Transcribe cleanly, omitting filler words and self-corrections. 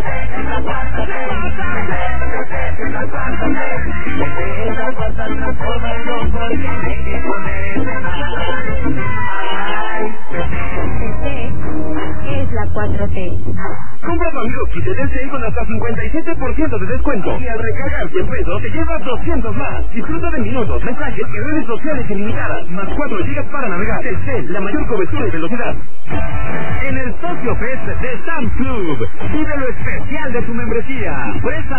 Es la 4T. Compra tu amigo kit de DC con hasta 57% de descuento. Y al recargar 100 pesos te llevas 200 más. Disfruta de minutos, mensajes y redes sociales ilimitadas. Más 4 GB para navegar. Telcel, la mayor cobertura y velocidad. En el Socio Fest de Sam's Club. Vive lo especial de tu membresía. Presta